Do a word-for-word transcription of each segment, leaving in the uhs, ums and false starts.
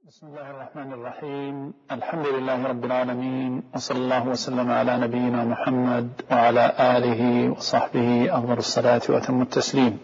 بسم الله الرحمن الرحيم. الحمد لله رب العالمين، وصلى الله وسلم على نبينا محمد وعلى آله وصحبه أفضل الصلاة وأتم التسليم.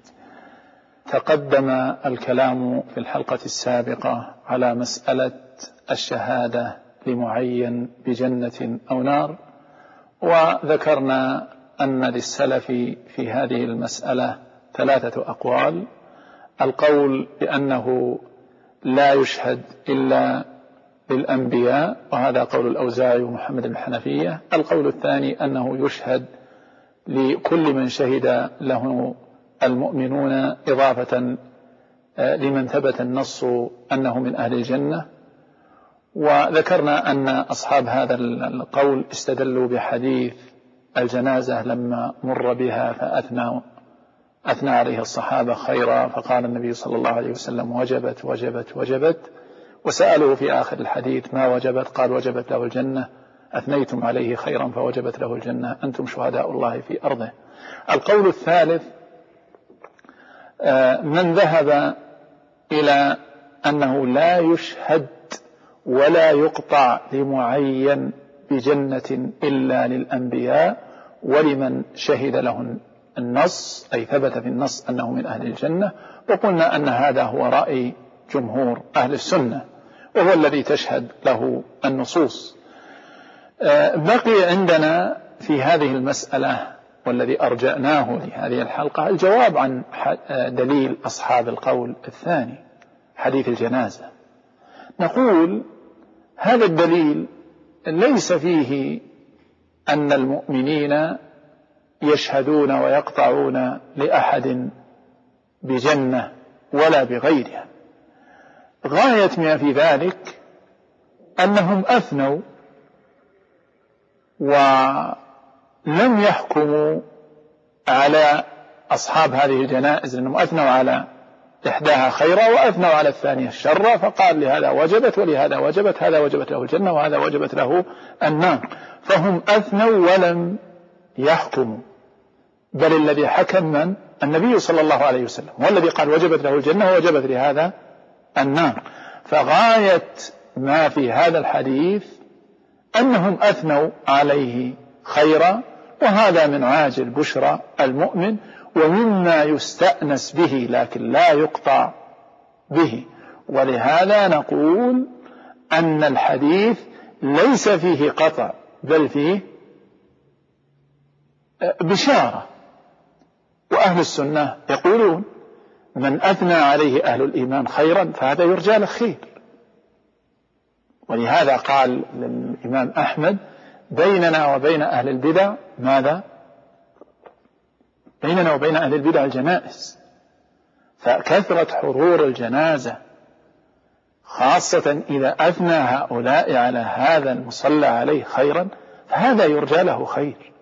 تقدم الكلام في الحلقة السابقة على مسألة الشهادة لمعين بجنة أو نار، وذكرنا أن للسلف في هذه المسألة ثلاثة أقوال: القول بأنه لا يشهد إلا للأنبياء، وهذا قول الأوزاعي ومحمد بن الحنفية. القول الثاني أنه يشهد لكل من شهد له المؤمنون إضافة لمن ثبت النص أنه من أهل الجنة. وذكرنا أن أصحاب هذا القول استدلوا بحديث الجنازة لما مر بها فأثنى أثنى عليه الصحابة خيرا، فقال النبي صلى الله عليه وسلم: وجبت وجبت وجبت. وسألوه في آخر الحديث: ما وجبت؟ قال: وجبت له الجنة، أثنيتم عليه خيرا فوجبت له الجنة، أنتم شهداء الله في أرضه. القول الثالث من ذهب إلى أنه لا يشهد ولا يقطع لمعين بجنة إلا للأنبياء ولمن شهد له النص، أي ثبت في النص أنه من أهل الجنة. وقلنا أن هذا هو رأي جمهور أهل السنة، وهو الذي تشهد له النصوص. بقي عندنا في هذه المسألة والذي أرجأناه لهذه الحلقة الجواب عن دليل أصحاب القول الثاني، حديث الجنازة. نقول هذا الدليل ليس فيه أن المؤمنين يشهدون ويقطعون لأحد بجنة ولا بغيرها. غاية ما في ذلك أنهم أثنوا ولم يحكموا على أصحاب هذه الجنائز، لأنهم أثنوا على إحداها خيرا وأثنوا على الثانية الشر، فقال: لهذا وجبت ولهذا وجبت، هذا وجبت له الجنة وهذا وجبت له النار. فهم أثنوا ولم يحكموا، بل الذي حكم من؟ النبي صلى الله عليه وسلم، هو الذي قال: وجبت له الجنة ووجبت لهذا النار. فغاية ما في هذا الحديث أنهم أثنوا عليه خيرا، وهذا من عاجل بشرى المؤمن ومما يستأنس به لكن لا يقطع به. ولهذا نقول أن الحديث ليس فيه قطع بل فيه بشارة. وأهل السنة يقولون: من أثنى عليه أهل الإيمان خيرا فهذا يرجى له خير. ولهذا قال الإمام أحمد: بيننا وبين أهل البدع ماذا؟ بيننا وبين أهل البدع الجنائز. فكثرة حضور الجنازة خاصة إذا أثنى هؤلاء على هذا المصلى عليه خيرا فهذا يرجى له خير.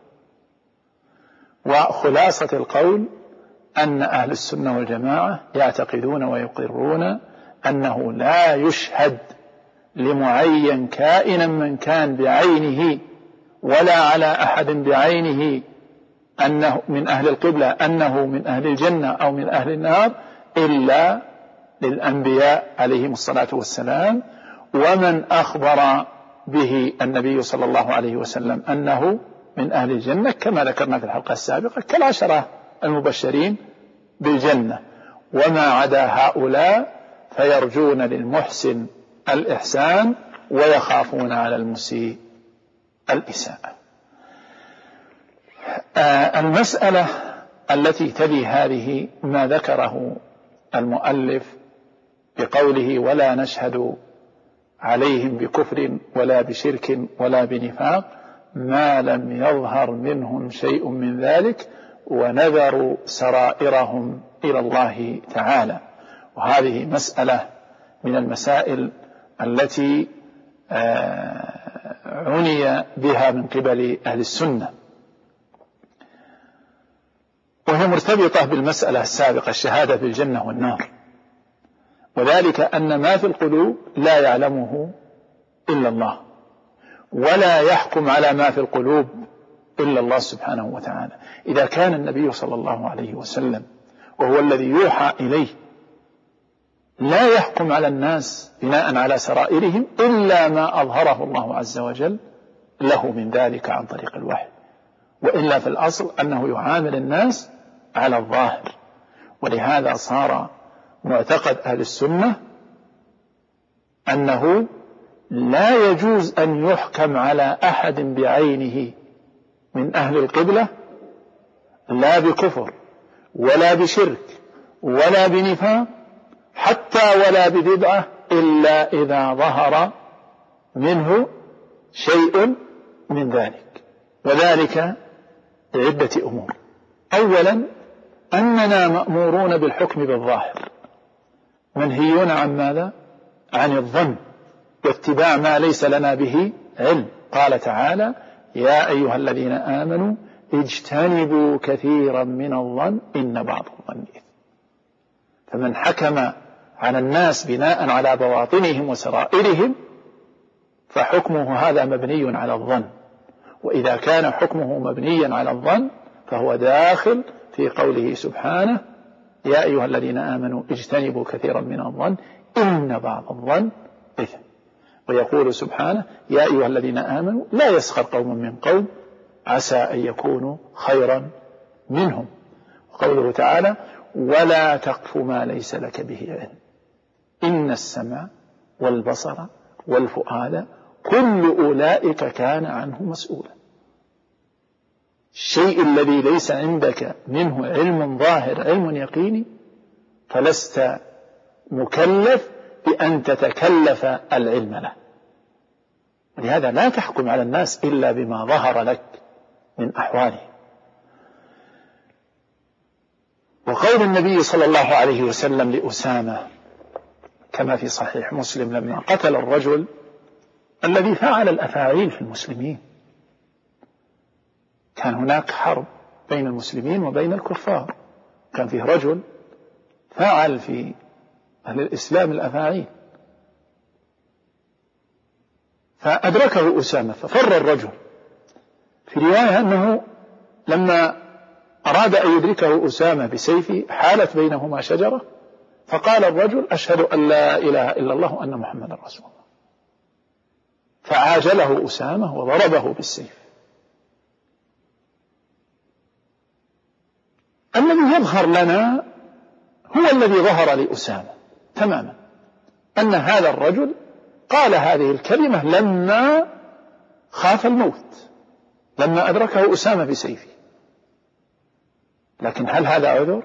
وخلاصة القول أن أهل السنة والجماعة يعتقدون ويقرون أنه لا يشهد لمعين كائنا من كان بعينه ولا على أحد بعينه أنه من أهل القبلة أنه من أهل الجنة أو من أهل النار إلا للأنبياء عليهم الصلاة والسلام، ومن أخبر به النبي صلى الله عليه وسلم أنه من أهل الجنة، كما ذكرنا في الحلقة السابقة كالعشرة المبشرين بالجنة. وما عدا هؤلاء فيرجون للمحسن الإحسان ويخافون على المسيء الإساءة. آه المسألة التي تلي هذه ما ذكره المؤلف بقوله: ولا نشهد عليهم بكفر ولا بشرك ولا بنفاق ما لم يظهر منهم شيء من ذلك ونذروا سرائرهم إلى الله تعالى. وهذه مسألة من المسائل التي عني بها من قبل أهل السنة، وهي مرتبطة بالمسألة السابقة، الشهادة بالجنة والنار. وذلك أن ما في القلوب لا يعلمه إلا الله، ولا يحكم على ما في القلوب إلا الله سبحانه وتعالى. إذا كان النبي صلى الله عليه وسلم وهو الذي يوحى إليه لا يحكم على الناس بناء على سرائرهم إلا ما أظهره الله عز وجل له من ذلك عن طريق الوحي، وإلا في الأصل أنه يعامل الناس على الظاهر. ولهذا صار معتقد أهل السنة أنه لا يجوز أن يحكم على أحد بعينه من أهل القبلة لا بكفر ولا بشرك ولا بنفاق حتى ولا ببدعة إلا إذا ظهر منه شيء من ذلك، وذلك لعدة أمور. أولا أننا مأمورون بالحكم بالظاهر، منهيون عن ماذا؟ عن الظن واتباع ما ليس لنا به علم. قال تعالى: يا أيها الذين آمنوا اجتنبوا كثيرا من الظن إن بعض الظن إثم. فمن حكم على الناس بناء على بواطنهم وسرائرهم فحكمه هذا مبني على الظن، وإذا كان حكمه مبنيا على الظن فهو داخل في قوله سبحانه: يا أيها الذين آمنوا اجتنبوا كثيرا من الظن إن بعض الظن إثم. ويقول سبحانه: يا أيها الذين آمنوا لا يسخر قوم من قوم عسى أن يكونوا خيرا منهم. وقوله تعالى: ولا تقف ما ليس لك به علم إن السمع والبصر والفؤاد كل أولئك كان عنه مسؤولا. الشيء الذي ليس عندك منه علم ظاهر، علم يقيني، فلست مكلف بأن تتكلف العلم له. لهذا لا تحكم على الناس إلا بما ظهر لك من أحواله. وقول النبي صلى الله عليه وسلم لأسامة كما في صحيح مسلم لما قتل الرجل الذي فعل الأفاعيل في المسلمين، كان هناك حرب بين المسلمين وبين الكفار، كان فيه رجل فعل في أهل الإسلام الأفاعيل، فأدركه أسامة ففر الرجل. في رواية أنه لما أراد أن يدركه أسامة بسيفه حالت بينهما شجرة، فقال الرجل: أشهد أن لا إله إلا الله وأن محمد رسول الله، فعاجله أسامة وضربه بالسيف. الذي يظهر لنا هو الذي ظهر لأسامة تماما، أن هذا الرجل قال هذه الكلمة لما خاف الموت، لما أدركه أسامة بسيفه. لكن هل هذا عذر؟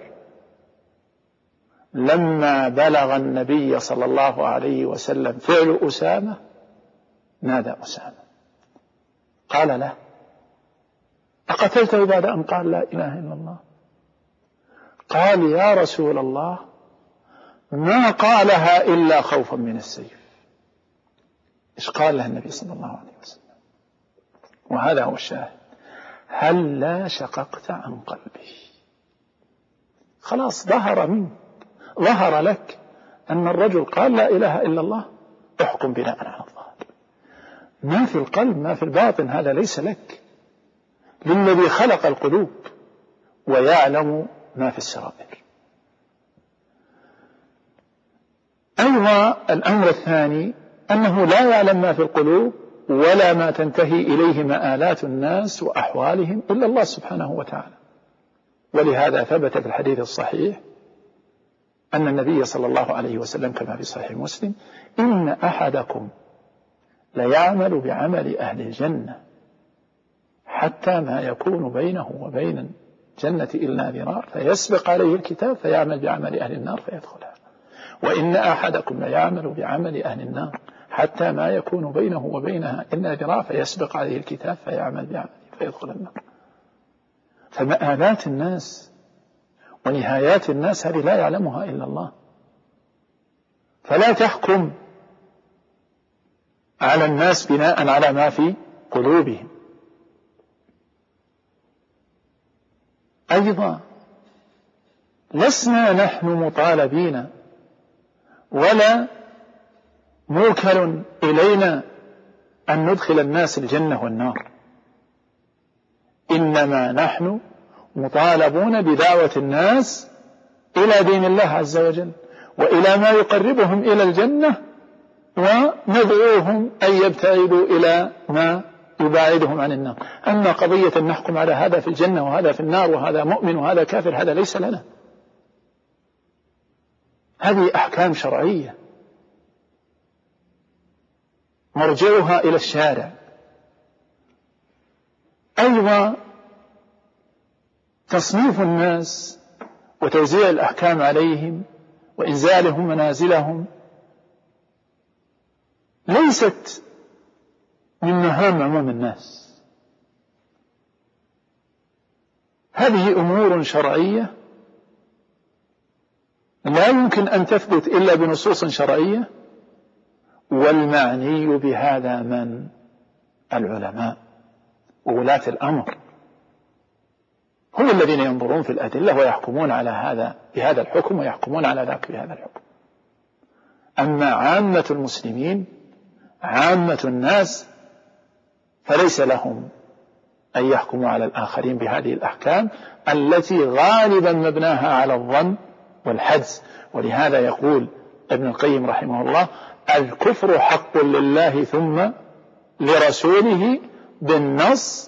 لما بلغ النبي صلى الله عليه وسلم فعل أسامة نادى أسامة قال له: أقتلته بعد أن قال لا إله إلا الله؟ قال: يا رسول الله ما قالها إلا خوفا من السيف. إيش قال له النبي صلى الله عليه وسلم؟ وهذا هو الشاهد: هل لا شققت عن قلبي؟ خلاص ظهر منك، ظهر لك أن الرجل قال لا إله إلا الله، احكم بناء على الظاهر. ما في القلب ما في الباطن هذا ليس لك، للذي خلق القلوب ويعلم ما في السرائر. أيضا الأمر الثاني أنه لا يعلم ما في القلوب ولا ما تنتهي إليه مآلات الناس وأحوالهم إلا الله سبحانه وتعالى. ولهذا ثبت في الحديث الصحيح أن النبي صلى الله عليه وسلم كما في صحيح مسلم: إن أحدكم ليعمل بعمل أهل الجنة حتى ما يكون بينه وبين الجنة إلا ذراع فيسبق عليه الكتاب فيعمل بعمل أهل النار فيدخلها، وإن أحدكم ليعمل بعمل أهل النار حتى ما يكون بينه وبينها إلا ذراع فيسبق عليه الكتاب فيعمل بعمل فيدخل النار. فمآلات الناس ونهايات الناس هذه لا يعلمها إلا الله، فلا تحكم على الناس بناء على ما في قلوبهم. أيضا لسنا نحن مطالبين ولا موكل إلينا أن ندخل الناس الجنة والنار، إنما نحن مطالبون بدعوة الناس إلى دين الله عز وجل وإلى ما يقربهم إلى الجنة، وندعوهم أن يبتعدوا إلى ما يباعدهم عن النار. أما قضية أن نحكم على هذا في الجنة وهذا في النار وهذا مؤمن وهذا كافر، هذا ليس لنا. هذه أحكام شرعية مرجعها إلى الشارع. أيضا تصنيف الناس وتوزيع الأحكام عليهم وإنزالهم منازلهم ليست من مهام عموم الناس. هذه أمور شرعية لا يمكن أن تثبت إلا بنصوص شرعية، والمعني بهذا من العلماء وولاة الأمر، هم الذين ينظرون في الأدلة ويحكمون على هذا بهذا الحكم ويحكمون على ذاك بهذا الحكم. أما عامة المسلمين، عامة الناس، فليس لهم أن يحكموا على الآخرين بهذه الأحكام التي غالبا مبناها على الظن والحدس. ولهذا يقول ابن القيم رحمه الله: الكفر حق لله ثم لرسوله بالنص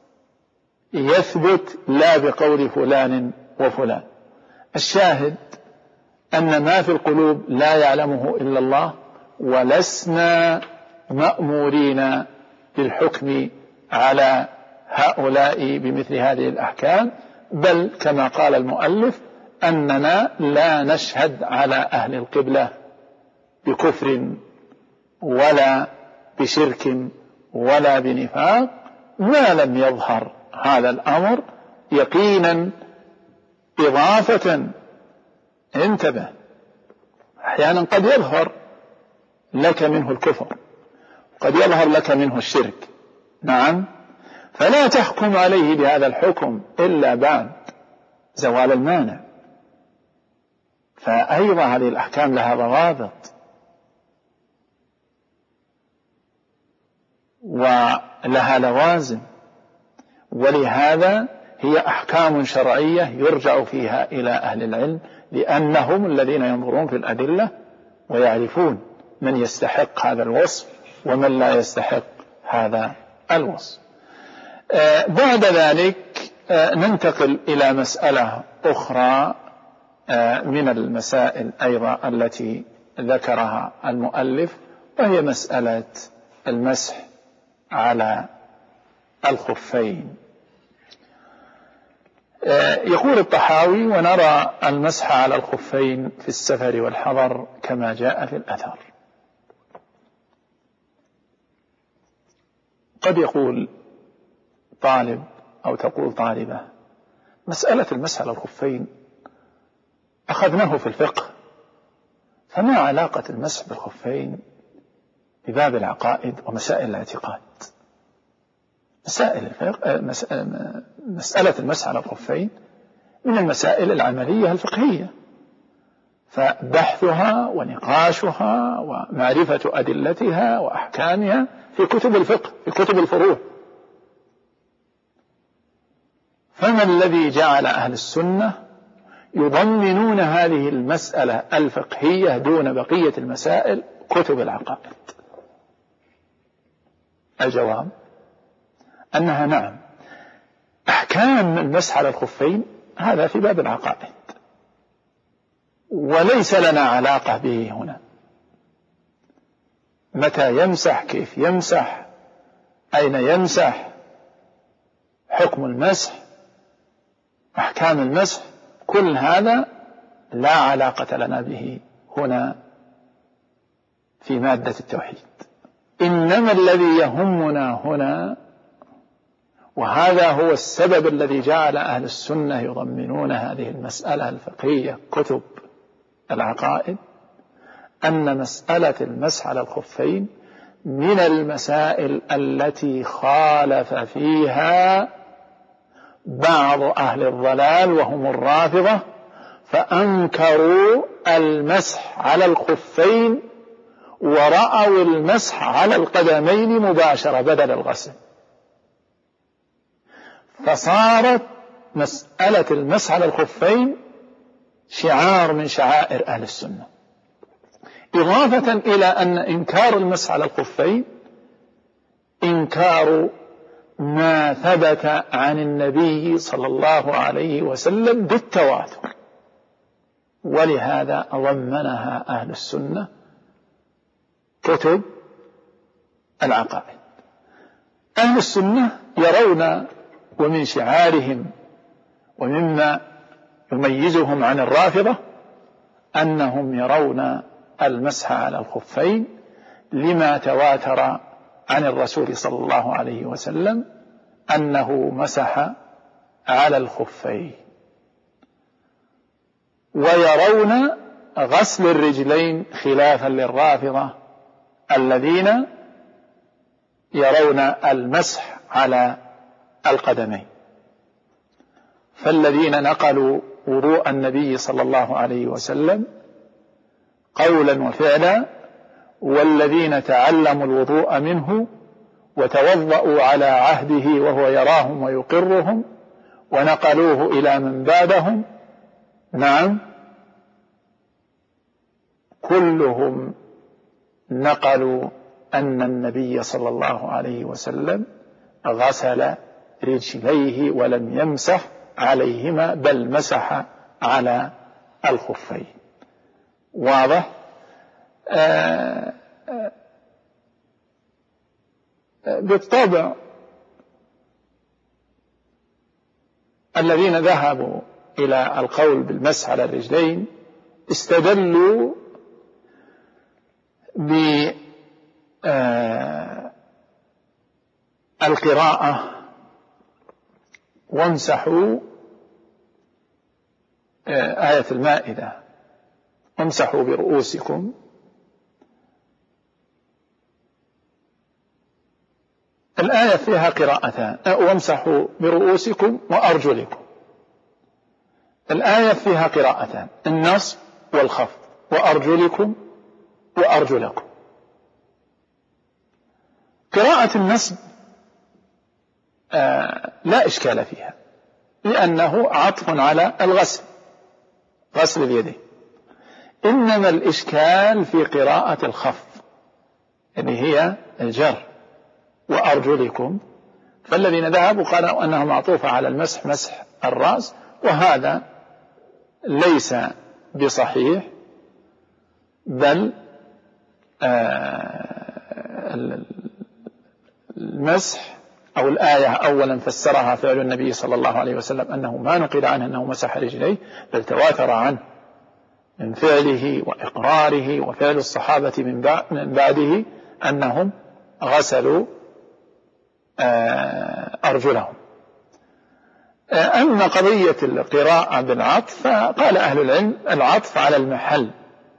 يثبت لا بقول فلان وفلان. الشاهد أن ما في القلوب لا يعلمه إلا الله، ولسنا مأمورين بالحكم على هؤلاء بمثل هذه الأحكام، بل كما قال المؤلف أننا لا نشهد على أهل القبلة بكفر ولا بشرك ولا بنفاق ما لم يظهر هذا الأمر يقينا إضافة. انتبه، أحيانا قد يظهر لك منه الكفر، قد يظهر لك منه الشرك، نعم، فلا تحكم عليه بهذا الحكم إلا بعد زوال المانع. فأيضا هذه الأحكام لها ضوابط ولها لوازم، ولهذا هي أحكام شرعية يرجع فيها إلى أهل العلم، لأنهم الذين ينظرون في الأدلة ويعرفون من يستحق هذا الوصف ومن لا يستحق هذا الوصف. آه بعد ذلك آه ننتقل إلى مسألة أخرى آه من المسائل أيضا التي ذكرها المؤلف، وهي مسألة المسح على الخفين. آه يقول الطحاوي: ونرى المسح على الخفين في السفر والحضر كما جاء في الأثر. قد يقول طالب أو تقول طالبة: مسألة المسح على الخفين أخذناه في الفقه، فما علاقة المسح بالخفين بباب العقائد ومسائل الاعتقاد؟ مسائل الفقه، مسألة المسح على الخفين من المسائل العملية الفقهية، فبحثها ونقاشها ومعرفة أدلتها وأحكامها في كتب الفقه، في كتب الفروع. فما الذي جعل أهل السنة يضمنون هذه المسألة الفقهية دون بقية المسائل كتب العقائد؟ الجواب أنها نعم، أحكام المسح على الخفين هذا في باب العقائد وليس لنا علاقة به هنا. متى يمسح، كيف يمسح، أين يمسح، حكم المسح، أحكام المسح، كل هذا لا علاقة لنا به هنا في مادة التوحيد. إنما الذي يهمنا هنا، وهذا هو السبب الذي جعل أهل السنة يضمنون هذه المسألة الفقهية كتب العقائد، أن مسألة المسح على الخفين من المسائل التي خالف فيها بعض أهل الضلال وهم الرافضة، فأنكروا المسح على الخفين ورأوا المسح على القدمين مباشرة بدل الغسل، فصارت مسألة المسح على الخفين شعار من شعائر أهل السنة. إضافة إلى أن إنكار المسح على الخفين إنكار ما ثبت عن النبي صلى الله عليه وسلم بالتواتر، ولهذا ضمنها أهل السنة كتب العقائد. أهل السنة يرون، ومن شعارهم ومما يميزهم عن الرافضة أنهم يرون المسح على الخفين لما تواتر عن الرسول صلى الله عليه وسلم أنه مسح على الخفين، ويرون غسل الرجلين خلافا للرافضة الذين يرون المسح على القدمين. فالذين نقلوا وضوء النبي صلى الله عليه وسلم قولا وفعلا، والذين تعلموا الوضوء منه وتوضأوا على عهده وهو يراهم ويقرهم ونقلوه إلى من بعدهم، نعم، كلهم نقلوا أن النبي صلى الله عليه وسلم غسل رجليه ولم يمسح عليهما بل مسح على الخفين. واضح؟ آه آه بالطبع الذين ذهبوا إلى القول بالمسح على الرجلين استدلوا بالقراءة وامسحوا آية المائدة وامسحوا برؤوسكم. الآية فيها قراءتان، وامسحوا برؤوسكم وأرجلكم. الآية فيها قراءتان، النصب والخفض، وأرجلكم وأرجلكم. قراءة النصب آه لا إشكال فيها لأنه عطف على الغسل، غسل اليدين. إنما الإشكال في قراءة الخفض اللي هي الجر وأرجلكم، فالذين ذهبوا قالوا أنه معطوف على المسح، مسح الرأس، وهذا ليس بصحيح، بل آه المسح أو الآية أولا فسرها فعل النبي صلى الله عليه وسلم أنه ما نقل عنه أنه مسح رجليه، بل تواتر عنه من فعله وإقراره وفعل الصحابة من بعده أنهم غسلوا أرجلهم. أما قضية القراءة بالعطف فقال أهل العلم العطف على المحل،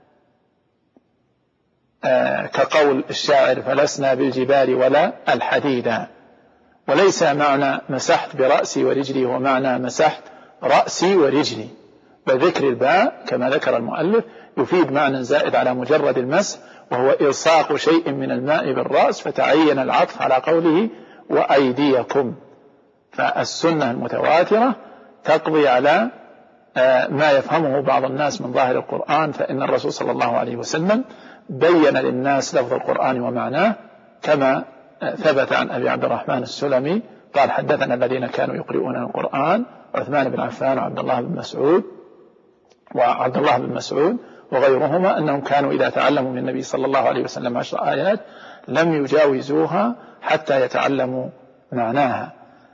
كقول الشاعر فلسنا بالجبال ولا الحديدا، وليس معنى مسحت برأسي ورجلي ومعنى مسحت رأسي ورجلي، بل ذكر الباء كما ذكر المؤلف يفيد معنى زائد على مجرد المسح، وهو إلصاق شيء من الماء بالرأس، فتعين العطف على قوله وأيديكم. فالسنة المتواترة تقضي على ما يفهمه بعض الناس من ظاهر القرآن، فإن الرسول صلى الله عليه وسلم بين للناس لفظ القرآن ومعناه كما ثبت عن أبي عبد الرحمن السلمي قال حدثنا الذين كانوا يقرؤون القرآن عثمان بن عفان وعبد الله بن مسعود وعبد الله بن مسعود وغيرهما أنهم كانوا إذا تعلموا من النبي صلى الله عليه وسلم عشر آيات لم يجاوزوها حتى يتعلموا معناها.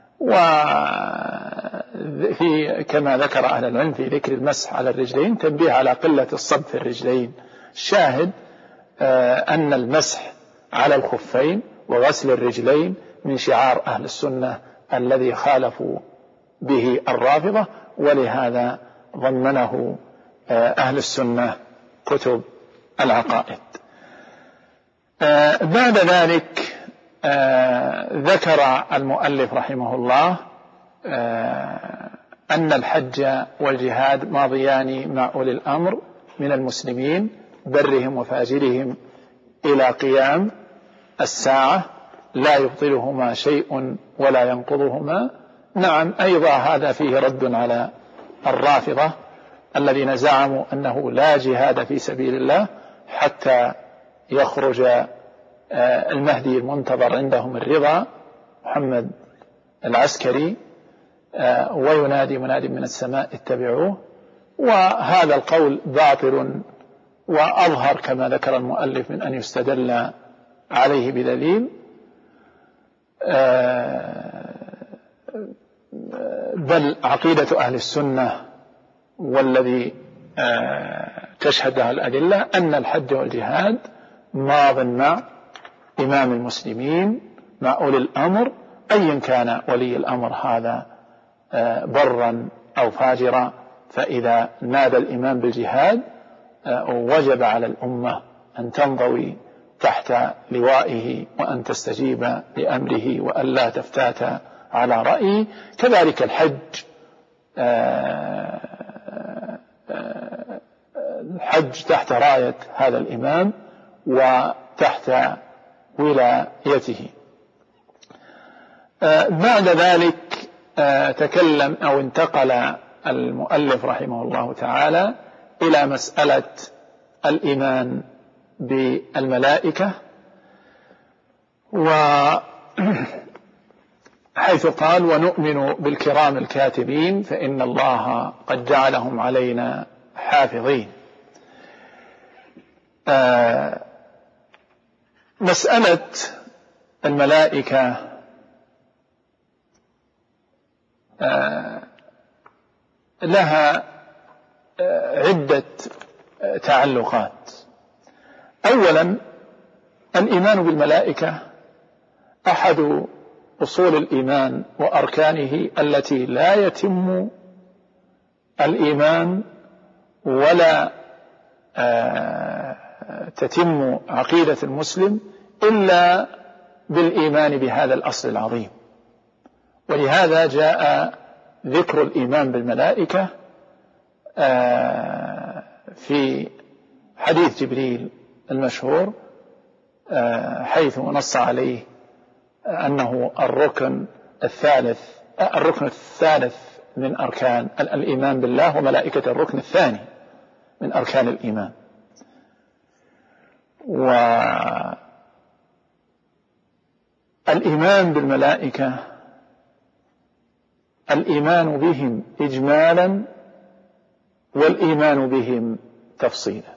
وفي كما ذكر أهل العلم في ذكر المسح على الرجلين تنبيه على قلة الصب في الرجلين. الشاهد أن المسح على الخفين وغسل الرجلين من شعار أهل السنة الذي خالفوا به الرافضة، ولهذا ضمنه أهل السنة كتب العقائد. بعد ذلك ذكر المؤلف رحمه الله أن الحج والجهاد ماضيان مع أولي الأمر من المسلمين برهم وفاجرهم إلى قيام الساعة، لا يبطلهما شيء ولا ينقضهما. نعم، أيضا هذا فيه رد على الرافضة الذين زعموا أنه لا جهاد في سبيل الله حتى يخرج المهدي المنتظر عندهم الرضا محمد العسكري وينادي مناد من السماء اتبعوه. وهذا القول باطل وأظهر كما ذكر المؤلف من أن يستدل عليه بدليل، بل عقيدة أهل السنة والذي تشهد له الأدلة أن الحج والجهاد ماض مع إمام المسلمين مع أولي الأمر، أيا كان ولي الأمر هذا برا أو فاجرا، فإذا نادى الإمام بالجهاد وجب على الأمة أن تنضوي تحت لوائه وأن تستجيب لأمره وأن لا تفتات على رأيه. كذلك الحج، الحج تحت راية هذا الإمام وتحت ولايته. بعد ذلك تكلم أو انتقل المؤلف رحمه الله تعالى إلى مسألة الإيمان بالملائكة، وحيث قال ونؤمن بالكرام الكاتبين فإن الله قد جعلهم علينا حافظين. مسألة الملائكة لها عدة تعلقات. أولا، الإيمان بالملائكة أحد أصول الإيمان وأركانه التي لا يتم الإيمان ولا تتم عقيدة المسلم إلا بالإيمان بهذا الأصل العظيم. ولهذا جاء ذكر الإيمان بالملائكة في حديث جبريل المشهور، حيث نص عليه أنه الركن الثالث الركن الثالث من أركان الإيمان بالله، وملائكة الركن الثاني من أركان الإيمان. والإيمان بالملائكة الإيمان بهم إجمالا والإيمان بهم تفصيلا.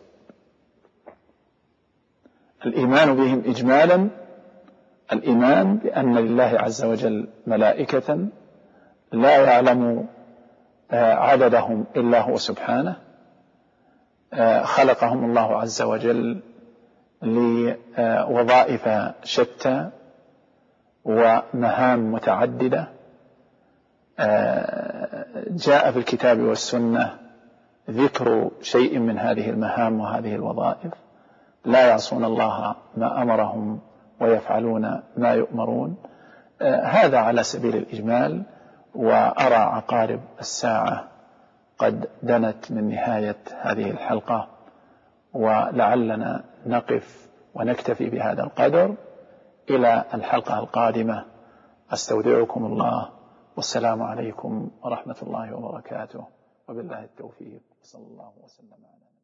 الإيمان بهم إجمالا، الإيمان بأن لله عز وجل ملائكة لا يعلم عددهم إلا هو سبحانه، خلقهم الله عز وجل لوظائف شتى ومهام متعددة. جاء في الكتاب والسنة ذكر شيء من هذه المهام وهذه الوظائف، لا يعصون الله ما أمرهم ويفعلون ما يؤمرون. هذا على سبيل الإجمال. وأرى عقارب الساعة قد دنت من نهاية هذه الحلقة، ولعلنا نقف ونكتفي بهذا القدر إلى الحلقة القادمة. أستودعكم الله، والسلام عليكم ورحمة الله وبركاته، وبالله التوفيق، صلى الله وسلم على